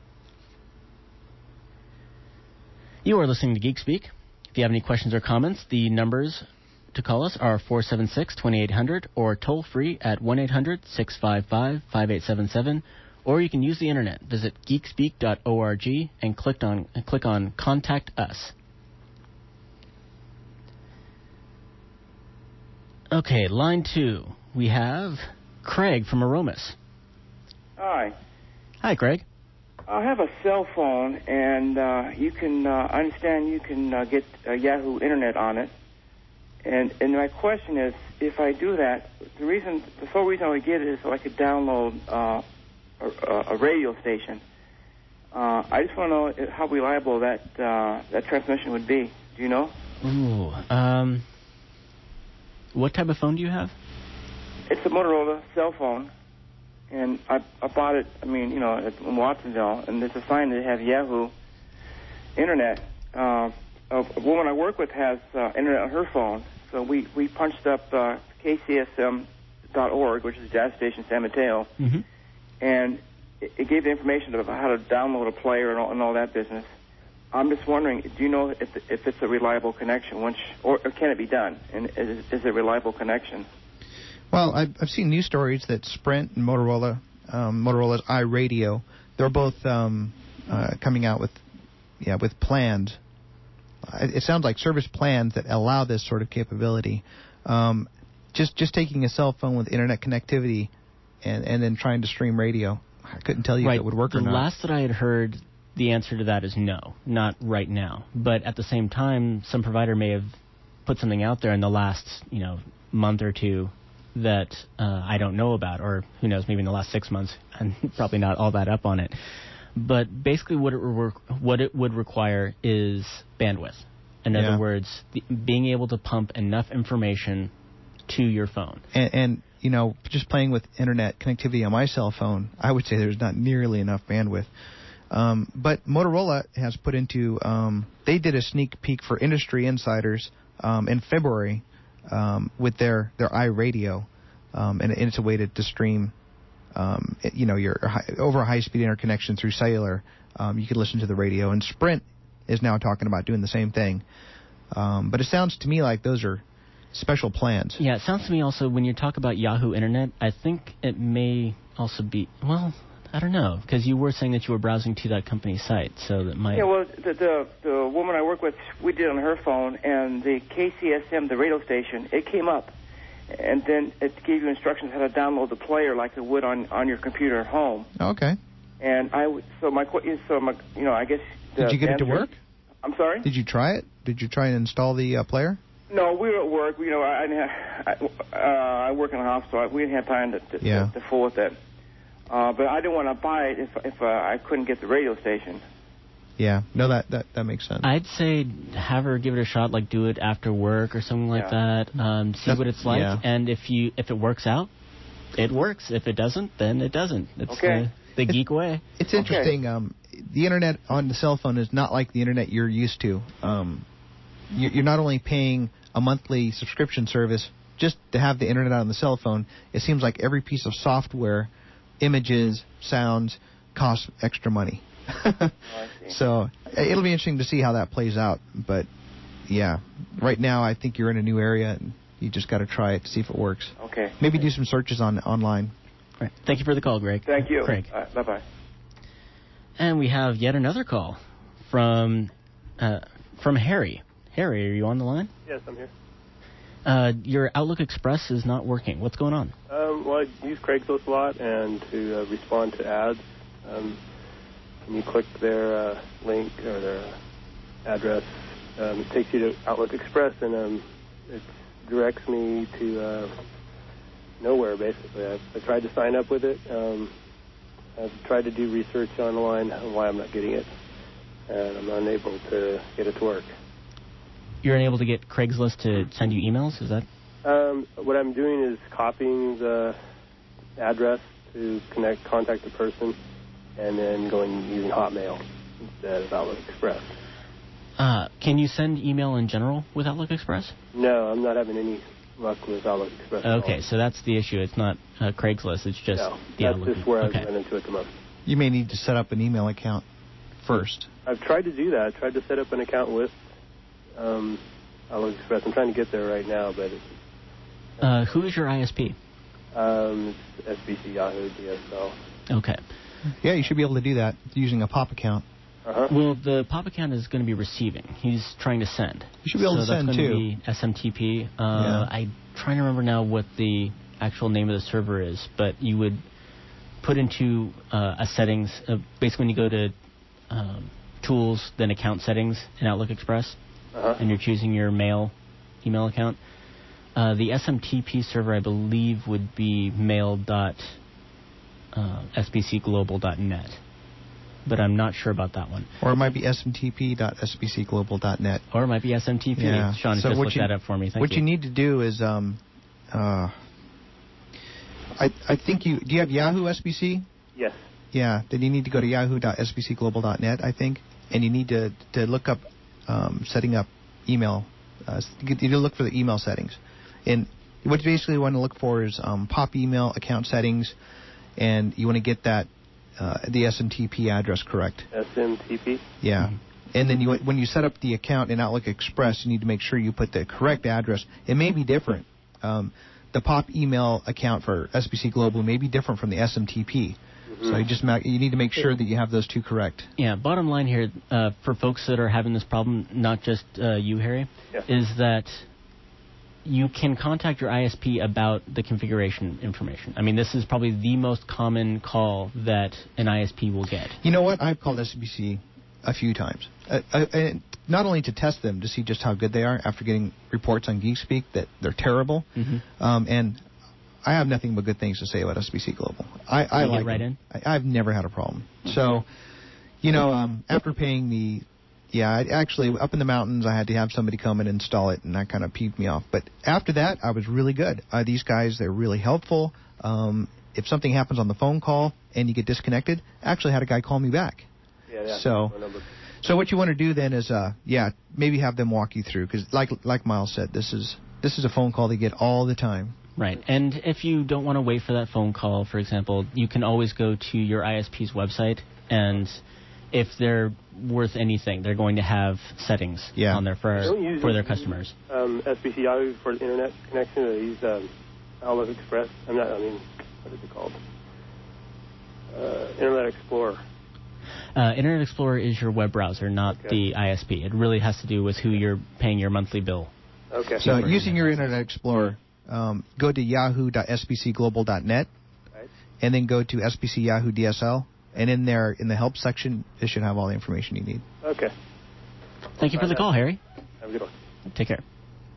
You are listening to Geek Speak. If you have any questions or comments, the numbers to call us are four seven six, two eight zero zero or toll free at one eight hundred, six five five, five eight seven seven. Or you can use the internet. Visit geekspeak dot org and click on and click on Contact Us. Okay, line two. We have Craig from Aromas. Hi. Hi, Craig. I have a cell phone, and uh, you can. Uh, I understand you can uh, get uh, Yahoo Internet on it. And and my question is, if I do that, the reason, the sole reason I would get it is so I could download uh, a, a radio station. Uh, I just want to know how reliable that uh, that transmission would be. Do you know? Ooh. Um. What type of phone do you have? It's a Motorola cell phone, and I I bought it. I mean, you know, at, in Watsonville, and there's a sign that have Yahoo Internet. Uh, a woman I work with has uh, internet on her phone, so we we punched up uh, K C S M dot org, which is a jazz station in San Mateo. Mm-hmm. And it, it gave the information about how to download a player and all, and all that business. I'm just wondering, do you know if if it's a reliable connection, once, or, or can it be done? And is, is it a reliable connection? Well, I've, I've seen news stories that Sprint and Motorola, um, Motorola's iRadio, they're both um, uh, coming out with, yeah, with plans. It sounds like service plans that allow this sort of capability. Um, just just taking a cell phone with internet connectivity and, and then trying to stream radio. I couldn't tell you right. if it would work the or not. The last that I had heard, the answer to that is no, not right now. But at the same time, some provider may have put something out there in the last, you know, month or two that uh, I don't know about, or who knows, maybe in the last six months. I'm probably not all that up on it. But basically what it, re- what it would require is bandwidth. In yeah. other words, the, being able to pump enough information to your phone. And, and, you know, just playing with internet connectivity on my cell phone, I would say there's not nearly enough bandwidth. Um, but Motorola has put into, um, they did a sneak peek for industry insiders um, in February um, with their, their iRadio, um, and, and it's a way to, to stream, um, you know, your high, over a high-speed interconnection through cellular. Um, you could listen to the radio, and Sprint is now talking about doing the same thing. Um, but it sounds to me like those are special plans. Yeah, it sounds to me also, when you talk about Yahoo Internet, I think it may also be, well, I don't know, because you were saying that you were browsing to that company's site, so that might... Yeah, well, the, the the woman I work with, we did it on her phone, and the K C S M, the radio station, it came up, and then it gave you instructions how to download the player like it would on, on your computer at home. Okay. And I, so my, so my, you know, I guess... Did you get it to work? I'm sorry? Did you try it? Did you try and install the uh, player? No, we were at work. You know, I, I, uh, I work in a hospital. We didn't have time to, to, yeah. to, to fool with it. Uh, but I didn't want to buy it if if uh, I couldn't get the radio station. Yeah, no, that, that, that makes sense. I'd say have her give it a shot, like do it after work or something like yeah. that. Um, see That's, what it's like, yeah. and if you if it works out, it works. If it doesn't, then it doesn't. It's okay. the, the geek way. It's interesting. Okay. Um, the internet on the cell phone is not like the internet you're used to. Um, you're not only paying a monthly subscription service just to have the internet on the cell phone. It seems like every piece of software, images, sounds, costs extra money. oh, so it'll be interesting to see how that plays out. But yeah, right now I think you're in a new area and you just got to try it to see if it works. Okay. Maybe do some searches on online. Right. Thank you for the call, Greg. Thank you. Craig. Uh, bye-bye. And we have yet another call from uh, from Harry. Harry, are you on the line? Yes, I'm here. Uh, your Outlook Express is not working. What's going on? Um, well, I use Craigslist a lot, and to uh, respond to ads, um, when you click their uh, link or their address, um, it takes you to Outlook Express, and um, it directs me to uh, nowhere, basically. I, I tried to sign up with it, um, I've tried to do research online on why I'm not getting it, and I'm unable to get it to work. You're unable to get Craigslist to send you emails? Is that? Um, what I'm doing is copying the address to connect, contact the person, and then going using Hotmail instead of Outlook Express. Uh, can you send email in general with Outlook Express? No, I'm not having any luck with Outlook Express. Okay, so that's the issue. It's not uh, Craigslist. It's just no, the that's Outlook. just where okay. I've run into it the most. You may need to set up an email account first. I've tried to do that. I tried to set up an account with um, Outlook Express. I'm trying to get there right now, but it's... Uh, who is your I S P? Um, it's S B C Yahoo D S L. Okay. Yeah, you should be able to do that using a POP account. Uh-huh. Well, the POP account is going to be receiving. He's trying to send. You should be able so to send, that's too. going to be S M T P. Uh, Yeah. I'm trying to remember now what the actual name of the server is, but you would put into uh, a settings, uh, basically when you go to um, Tools, then Account Settings in Outlook Express, uh-huh. and you're choosing your mail email account. Uh, the S M T P server, I believe, would be mail dot s b c global dot net. But I'm not sure about that one. Or it might be s m t p dot s b c global dot net. Or it might be S M T P. Yeah. Sean so just what looked you, that up for me. Thank what you. you need to do is, um, uh, I I think you do you have Yahoo S B C? Yes. Yeah. Then you need to go to yahoo dot s b c global dot net, I think, and you need to to look up um, setting up email. Uh, you need to look for the email settings, and what you basically want to look for is um, POP email account settings, and you want to get that uh, the S M T P address correct. S M T P? Yeah. Mm-hmm. And then you, when you set up the account in Outlook Express, you need to make sure you put the correct address. It may be different. Um, the POP email account for S B C Global may be different from the S M T P. Mm-hmm. So you just ma- you need to make sure that you have those two correct. Yeah, bottom line here, uh, for folks that are having this problem, not just uh, you, Harry, yeah. is that you can contact your I S P about the configuration information. I mean, this is probably the most common call that an I S P will get. You know what? I've called S B C a few times. Uh, uh, and not only to test them, to see just how good they are after getting reports on GeekSpeak that they're terrible. Mm-hmm. Um, and I have nothing but good things to say about S B C Global. I, I you like get right them. in? I, I've never had a problem. So, you know, um, after paying the... Yeah, I, actually, up in the mountains, I had to have somebody come and install it, and that kind of peeved me off. But after that, I was really good. Uh, these guys, they're really helpful. Um, if something happens on the phone call and you get disconnected, I actually had a guy call me back. Yeah, yeah. So, so what you want to do then is, uh, yeah, maybe have them walk you through, because like like Miles said, this is this is a phone call they get all the time. Right, and if you don't want to wait for that phone call, for example, you can always go to your I S P's website, and if they're worth anything, they're going to have settings yeah. on there for for their customers. Um, S B C Yahoo for the internet connection. They use um, Outlook Express. I'm not. I mean, what is it called? Uh, Internet Explorer. Uh, Internet Explorer is your web browser, not okay. the I S P. It really has to do with who you're paying your monthly bill. Okay. So using your Internet Explorer, um, go to yahoo dot s b c global dot net, right. and then go to S B C Yahoo D S L. And in there, in the help section, it should have all the information you need. Okay. Thank you for the call, Harry. Have a good one. Take care.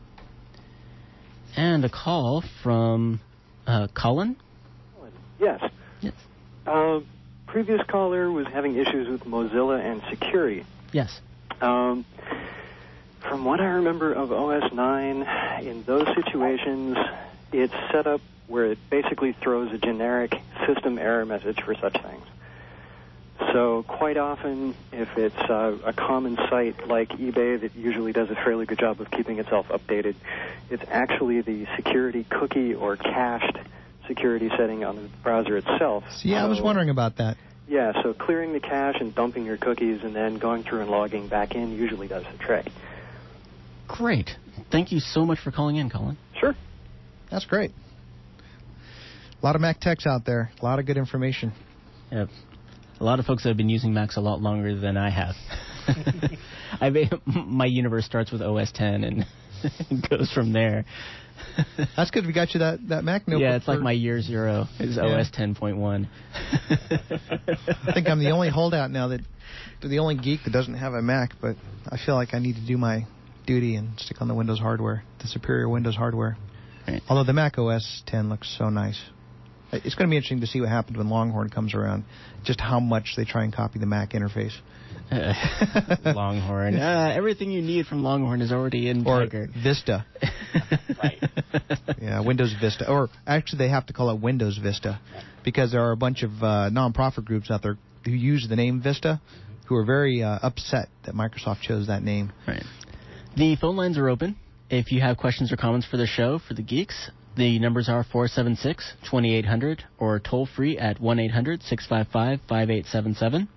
And a call from uh, Colin. Yes. Yes. Uh, previous caller was having issues with Mozilla and security. Yes. Um, from what I remember of O S nine, in those situations, it's set up where it basically throws a generic system error message for such things. So quite often, if it's uh, a common site like eBay that usually does a fairly good job of keeping itself updated, it's actually the security cookie or cached security setting on the browser itself. So, yeah, so, I was wondering about that. Yeah, so clearing the cache and dumping your cookies and then going through and logging back in usually does the trick. Great. Thank you so much for calling in, Colin. Sure. That's great. A lot of Mac techs out there. A lot of good information. Yep. A lot of folks have been using Macs a lot longer than I have. I mean, my universe starts with O S ten and goes from there. That's good. We got you that, that Mac notebook. Yeah, it's for... like my year zero is yeah. O S ten point one. I think I'm the only holdout now, that the only geek that doesn't have a Mac, but I feel like I need to do my duty and stick on the Windows hardware, the superior Windows hardware. Right. Although the Mac O S ten looks so nice. It's going to be interesting to see what happens when Longhorn comes around, just how much they try and copy the Mac interface. Uh, Longhorn. Uh, everything you need from Longhorn is already in Or Tiger. Vista. Right. Yeah, Windows Vista. Or actually, they have to call it Windows Vista because there are a bunch of uh, nonprofit groups out there who use the name Vista who are very uh, upset that Microsoft chose that name. Right. The phone lines are open. If you have questions or comments for the show, for the geeks, the numbers are four seven six, two eight zero zero or toll free at one eight hundred, six five five, five eight seven seven.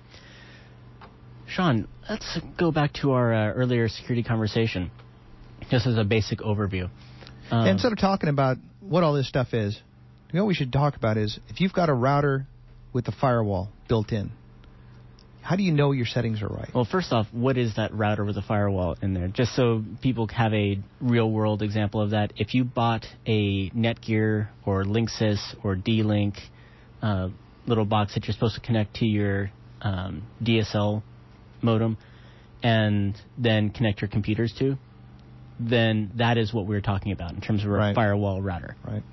Sean, let's go back to our uh, earlier security conversation, just as a basic overview. Um, and instead of talking about what all this stuff is, you know what we should talk about is if you've got a router with a firewall built in, how do you know your settings are right? Well, first off, what is that router with a firewall in there? Just so people have a real-world example of that, if you bought a Netgear or Linksys or D-Link uh, little box that you're supposed to connect to your um, D S L modem and then connect your computers to, then that is what we're talking about in terms of a Right. firewall router. Right.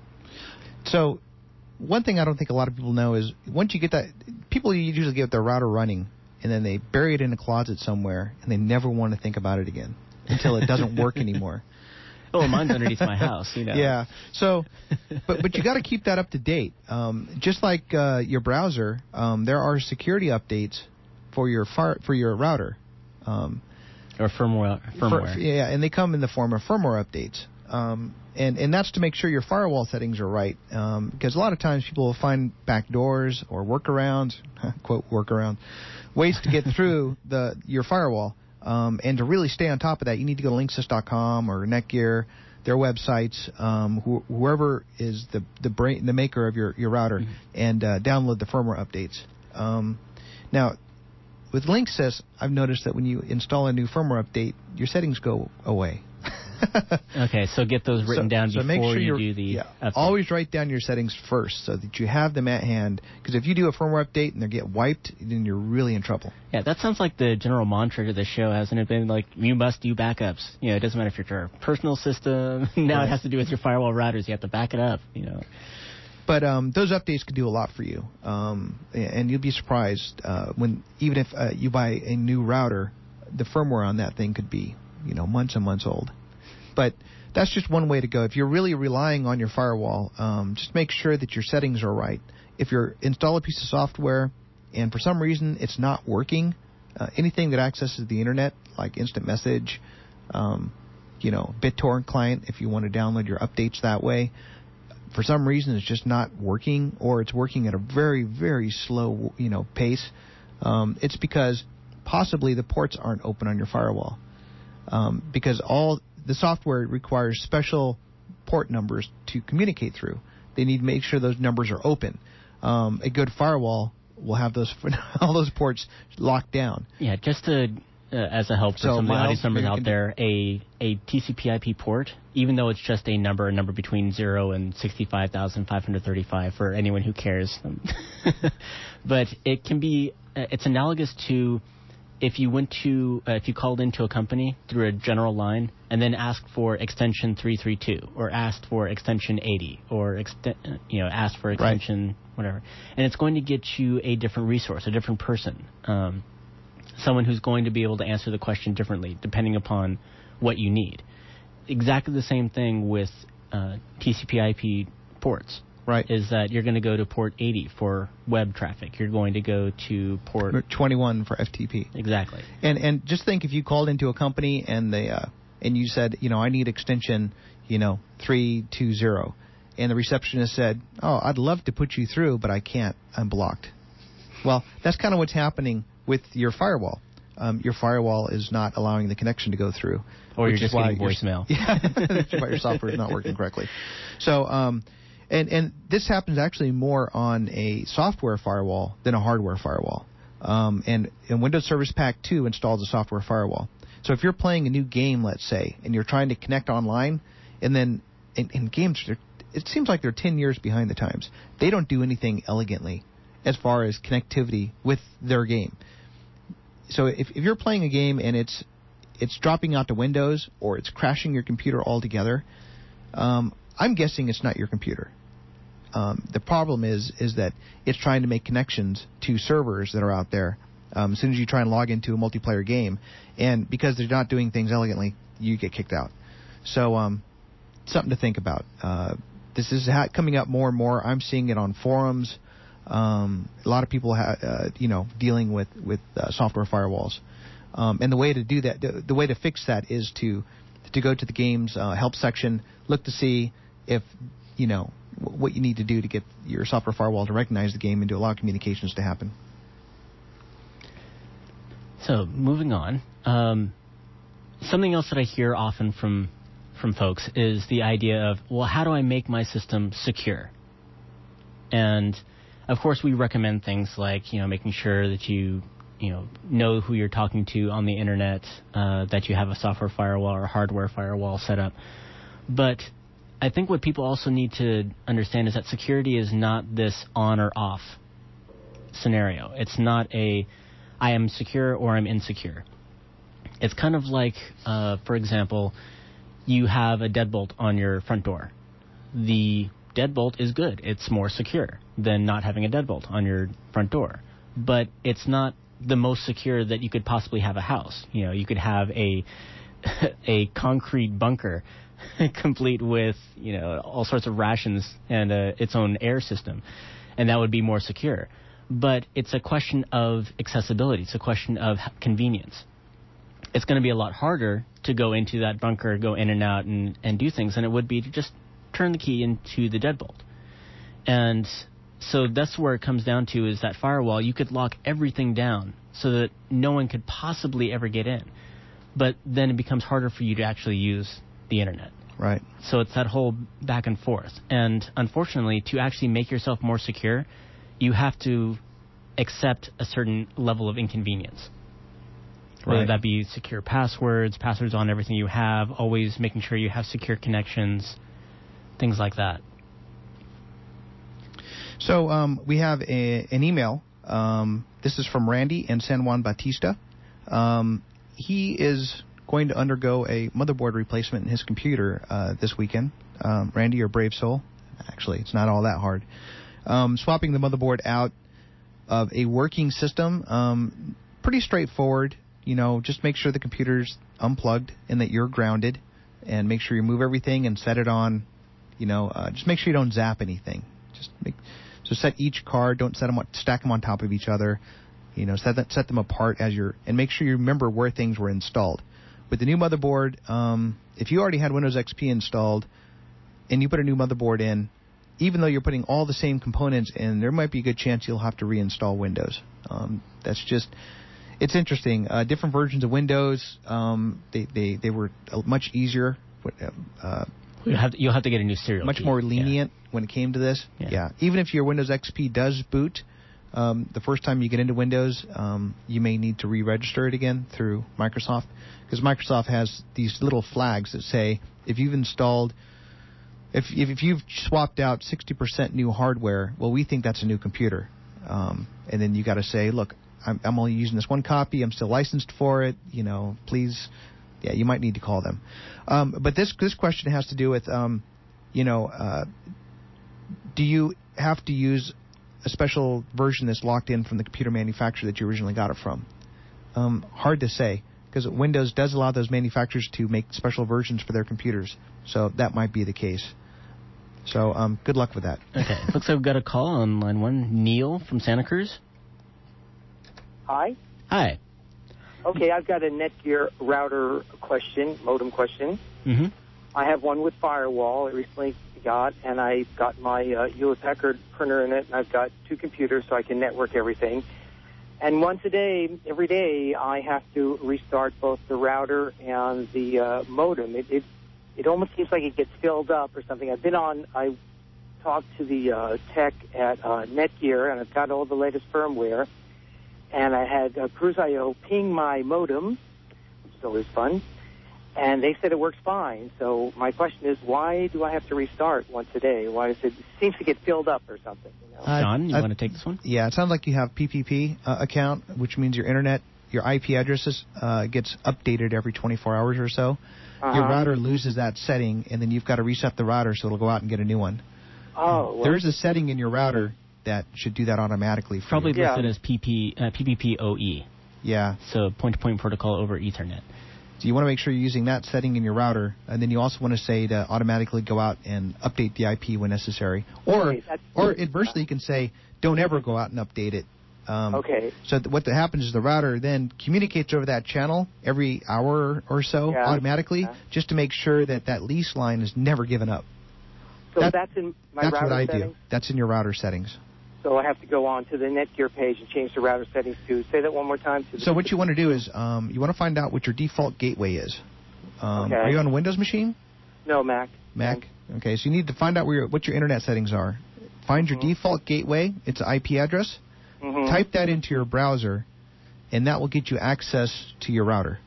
So one thing I don't think a lot of people know is once you get that, people usually get their router running and then they bury it in a closet somewhere and they never want to think about it again until it doesn't work anymore. Oh, mine's underneath my house, you know. Yeah. So, but but you got to keep that up to date. Um, just like uh, your browser, um, there are security updates for your fire, for your router. Um, or firmware. firmware. For, yeah, and they come in the form of firmware updates. Um, and, and that's to make sure your firewall settings are right. Um, because a lot of times people will find backdoors or workarounds, quote workaround, ways to get through the your firewall. Um, and to really stay on top of that, you need to go to Linksys dot com or Netgear, their websites, um, wh- whoever is the the, brain, the maker of your, your router, mm-hmm. and uh, download the firmware updates. Um, now, with Linksys, I've noticed that when you install a new firmware update, your settings go away. Okay, so get those written so, down so before make sure you you're, do the yeah, update. Always write down your settings first so that you have them at hand. Because if you do a firmware update and they get wiped, then you're really in trouble. Yeah, that sounds like the general mantra to the show, hasn't it been? Like, you must do backups. You know, it doesn't matter if you're your personal system. Now right. It has to do with your firewall routers. You have to back it up, you know. But um, those updates can do a lot for you, um, and you'll be surprised uh, when even if uh, you buy a new router, the firmware on that thing could be, you know, months and months old. But that's just one way to go. If you're really relying on your firewall, um, just make sure that your settings are right. If you install a piece of software and for some reason it's not working, uh, anything that accesses the internet, like Instant Message, um, you know, BitTorrent client, if you want to download your updates that way, for some reason it's just not working, or it's working at a very, very slow, you know, pace, um, it's because possibly the ports aren't open on your firewall. Um, because all the software requires special port numbers to communicate through. They need to make sure those numbers are open. Um, a good firewall will have those all those ports locked down. Yeah, just to uh, as a help for So, some of the Miles, audience members maybe you out can do- there, a a T C P I P port, even though it's just a number, a number between zero and sixty-five thousand five hundred thirty-five for anyone who cares, but it can be uh, it's analogous to if you went to uh, if you called into a company through a general line and then asked for extension three three two or asked for extension eighty or ext- you know asked for extension right. whatever, and it's going to get you a different resource, a different person, um, someone who's going to be able to answer the question differently depending upon what you need. Exactly the same thing with uh, T C P I P ports. Right. Is that you're going to go to port eighty for web traffic. You're going to go to port twenty-one for F T P. Exactly. And and just think if you called into a company and they uh, and you said, you know, I need extension, you know, three two zero, and the receptionist said, oh, I'd love to put you through, but I can't. I'm blocked. Well, that's kind of what's happening with your firewall. Um, your firewall is not allowing the connection to go through. Or you're just getting voicemail. Yeah, that's why your software is not working correctly. So. Um, And and this happens actually more on a software firewall than a hardware firewall. Um, and, and Windows Service Pack two installs a software firewall. So if you're playing a new game, let's say, and you're trying to connect online, and then in, in games, it seems like they're ten years behind the times. They don't do anything elegantly as far as connectivity with their game. So if, if you're playing a game and it's it's dropping out to Windows or it's crashing your computer altogether, um, I'm guessing it's not your computer. Um, the problem is is that it's trying to make connections to servers that are out there. Um, as soon as you try and log into a multiplayer game, and because they're not doing things elegantly, you get kicked out. So um, something to think about. Uh, this is ha- coming up more and more. I'm seeing it on forums. Um, a lot of people, ha- uh, you know, dealing with with uh, software firewalls. Um, and the way to do that, the, the way to fix that is to to go to the game's uh, help section, look to see if you know w- what you need to do to get your software firewall to recognize the game and to allow communications to happen. So moving on, um, something else that I hear often from from folks is the idea of, well, how do I make my system secure? And of course, we recommend things like, you know, making sure that you, you know, know who you're talking to on the internet, uh, that you have a software firewall or hardware firewall set up. But I think what people also need to understand is that security is not this on or off scenario. It's not a I am secure or I'm insecure. It's kind of like, uh, for example, you have a deadbolt on your front door. The deadbolt is good. It's more secure than not having a deadbolt on your front door. But it's not the most secure that you could possibly have a house. You know, you could have a a concrete bunker complete with, you know, all sorts of rations and uh, its own air system, and that would be more secure. But it's a question of accessibility. It's a question of convenience. It's going to be a lot harder to go into that bunker, go in and out, and, and do things than it would be to just turn the key into the deadbolt. And so that's where it comes down to, is that firewall, you could lock everything down so that no one could possibly ever get in. But then it becomes harder for you to actually use the internet. Right. So it's that whole back and forth. And unfortunately, to actually make yourself more secure, you have to accept a certain level of inconvenience. Whether Right. that be secure passwords, passwords on everything you have, always making sure you have secure connections, things like that. So um, we have a, an email. Um, this is from Randy in San Juan Bautista. Um, he is going to undergo a motherboard replacement in his computer uh, this weekend. Um, Randy, you're a brave soul. Actually, it's not all that hard. Um, swapping the motherboard out of a working system, um, pretty straightforward. You know, just make sure the computer's unplugged and that you're grounded, and make sure you move everything and set it on. You know, uh, just make sure you don't zap anything. Just make so set each card. Don't set them on, stack them on top of each other. You know, set that, set them apart as you're, and make sure you remember where things were installed. With the new motherboard, um, if you already had Windows X P installed and you put a new motherboard in, even though you're putting all the same components in, there might be a good chance you'll have to reinstall Windows. Um, that's just, it's interesting. Uh, different versions of Windows, um, they, they, they were much easier. Uh, You'll have, to, you'll have to get a new serial much key. more lenient yeah. when it came to this. Yeah. yeah. Even if your Windows X P does boot, um, the first time you get into Windows, um, you may need to re-register it again through Microsoft, because Microsoft has these little flags that say if you've installed, if if, if you've swapped out sixty percent new hardware, well, we think that's a new computer. Um, and then you got to say, look, I'm, I'm only using this one copy. I'm still licensed for it. You know, please. Yeah, you might need to call them. Um, but this this question has to do with, um, you know, uh, do you have to use a special version that's locked in from the computer manufacturer that you originally got it from? Um, hard to say, because Windows does allow those manufacturers to make special versions for their computers. So that might be the case. So um, good luck with that. Okay. Looks like we've got a call on line one. Neil from Santa Cruz. Hi. Hi. Okay, I've got a Netgear router question, modem question. Mm-hmm. I have one with firewall I recently got, and I got my uh, Hewlett-Packard printer in it, and I've got two computers so I can network everything. And once a day, every day, I have to restart both the router and the uh, modem. It, it it almost seems like it gets filled up or something. I've been on, I talked to the uh, tech at uh, Netgear, and I've got all the latest firmware. And I had uh, Cruise dot I O ping my modem, which is always fun, and they said it works fine. So my question is, why do I have to restart once a day? Why is it, it seems to get filled up or something? You know? Uh, John, you uh, want to take this one? Yeah, it sounds like you have P P P uh, account, which means your internet, your I P addresses uh, gets updated every twenty-four hours or so. Uh-huh. Your router loses that setting, and then you've got to reset the router so it'll go out and get a new one. Oh, well, There is a setting in your router that should do that automatically for Probably you. listed as P P, uh, P P P O E. Yeah. So point-to-point protocol over Ethernet. So you want to make sure you're using that setting in your router, and then you also want to say to automatically go out and update the I P when necessary. Or, Okay, that's- or inversely, you can say don't ever go out and update it. Um, Okay. So th- what that happens is the router then communicates over that channel every hour or so Yeah. automatically, Yeah. just to make sure that that lease line is never given up. So that- that's in my That's router what I settings? do. That's in your router settings. So I have to go on to the Netgear page and change the router settings to, say that one more time. To the So what you want to do is um, you want to find out what your default gateway is. Um, Okay. Are you on a Windows machine? No, Mac. Mac. Okay, so you need to find out where your, what your internet settings are. Find your default gateway. It's an I P address. Mm-hmm. Type that into your browser, and that will get you access to your router.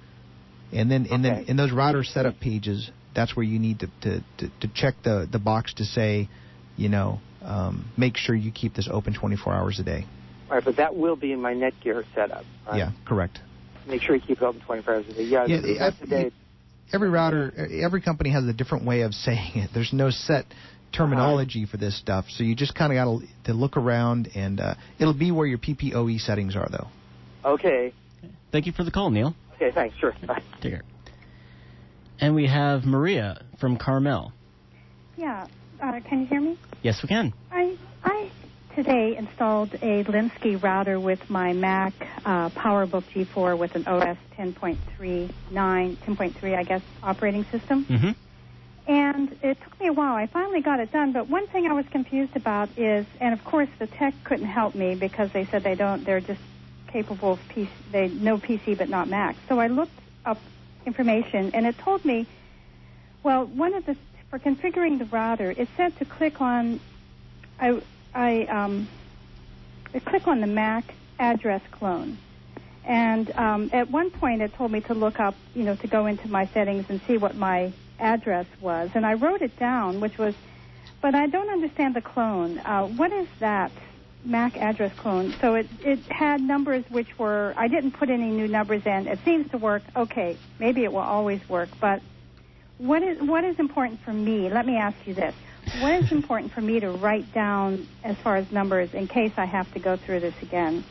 And then, and then Okay. in those router setup pages, that's where you need to to, to, to check the, the box to say, you know, um, make sure you keep this open twenty-four hours a day. All right, but that will be in my Netgear setup. Right? Yeah, correct. Make sure you keep it open twenty-four hours a day. Yeah, Yeah, that's I- the day. Every router, every company has a different way of saying it. There's no set terminology for this stuff, so you just kind of got to to look around, and uh, it'll be where your P P O E settings are, though. Okay. Thank you for the call, Neil. Okay, thanks. Sure. Bye. Take care. And we have Maria from Carmel. Yeah, uh, can you hear me? Yes, we can. I I today installed a Linsky router with my Mac uh, PowerBook G four with an O S ten point three nine, ten point three, I guess, operating system. Mm-hmm. And it took me a while. I finally got it done, but one thing I was confused about is, and of course the tech couldn't help me because they said they don't, they're just capable of P C, they know P C but not Mac. So I looked up information, and it told me, well, one of the, for configuring the router, it said to click on, I, I, um, I click on the Mac address clone. And um, at one point it told me to look up, you know, to go into my settings and see what my address was. And I wrote it down, which was, but I don't understand the clone. Uh, what is that Mac address clone? So it, it had numbers which were, I didn't put any new numbers in. It seems to work. Okay, maybe it will always work. But what is what is important for me? Let me ask you this. What is important for me to write down as far as numbers in case I have to go through this again?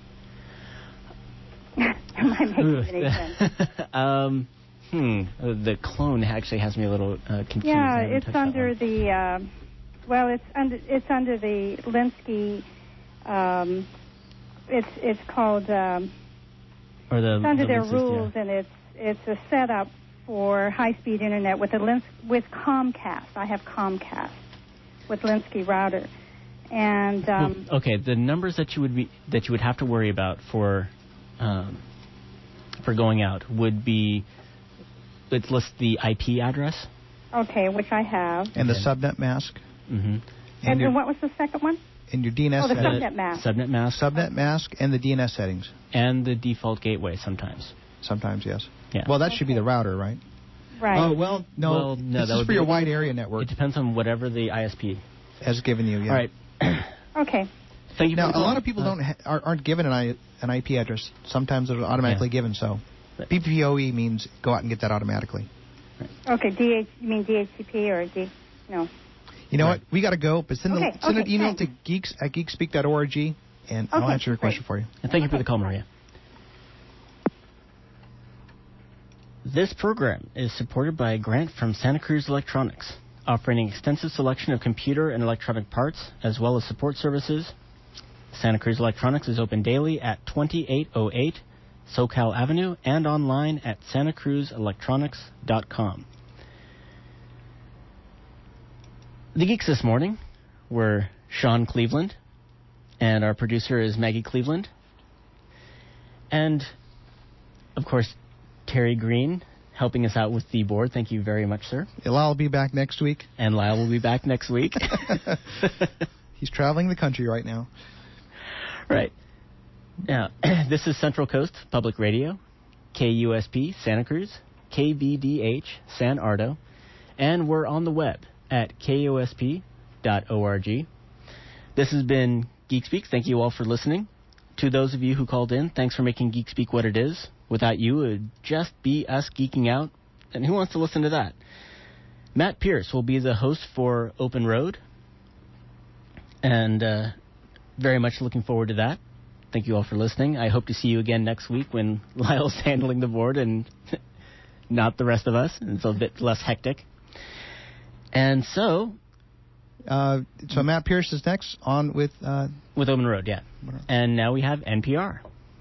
Am I making any sense? um, hmm. Uh, The clone actually has me a little uh, confused. I Yeah, haven't it's touched that under one. the, uh, well, it's under it's under the Linsky. Um, it's it's called um, Or the, it's under the their Linksys, rules, and it's it's a setup for high-speed internet with a Lins, with Comcast. I have Comcast with Linsky router, and Yeah. um, Well, okay, the numbers that you would be that you would have to worry about for um, for going out would be, it lists the I P address. okay, which I have. And the Okay. subnet mask. Mm-hmm. And, And your, and what was the second one? and your D N S Oh, the settings. subnet mask. Subnet mask Subnet mask and the D N S settings. and the default gateway sometimes. Sometimes, yes. Yeah. Well, that should be the router, right? Right. Oh, well, no. Well, no, this that is would for be- your wide area network. It depends on whatever the I S P has given you, yeah. All right. Okay. Thank you. Now, for the a call. lot of people Uh, don't ha- are, aren't given an, I, an I P address. Sometimes they're automatically given, so Right. P P P O E means go out and get that automatically. Okay. D H. You mean D H C P or D? No. You know Right. what? We got to go, but send, Okay, a, send an okay, email thanks. to geeks at geekspeak dot org, and I'll Okay, answer your great. question for you. And thank you for the call, Maria. This program is supported by a grant from Santa Cruz Electronics, offering an extensive selection of computer and electronic parts, as well as support services. Santa Cruz Electronics is open daily at twenty-eight oh eight SoCal Avenue and online at santa cruz electronics dot com. The Geeks this morning were Sean Cleveland, and our producer is Maggie Cleveland. And, of course, Terry Green helping us out with the board. Thank you very much, sir. Lyle will be back next week. And Lyle will be back next week. He's traveling the country right now. Right. Now, this is Central Coast Public Radio, K U S P Santa Cruz, K B D H San Ardo, and we're on the web at K O S P dot org. This has been Geek Speak. Thank you all for listening. To those of you who called in, thanks for making Geek Speak what it is. Without you, it would just be us geeking out, and who wants to listen to that? Matt Pierce will be the host for Open Road. And uh, very much looking forward to that. Thank you all for listening. I hope to see you again next week when Lyle's handling the board and not the rest of us. It's a bit less hectic. And so... Uh, so Matt Pierce is next on with... Uh, with Open Road, yeah. And now we have N P R.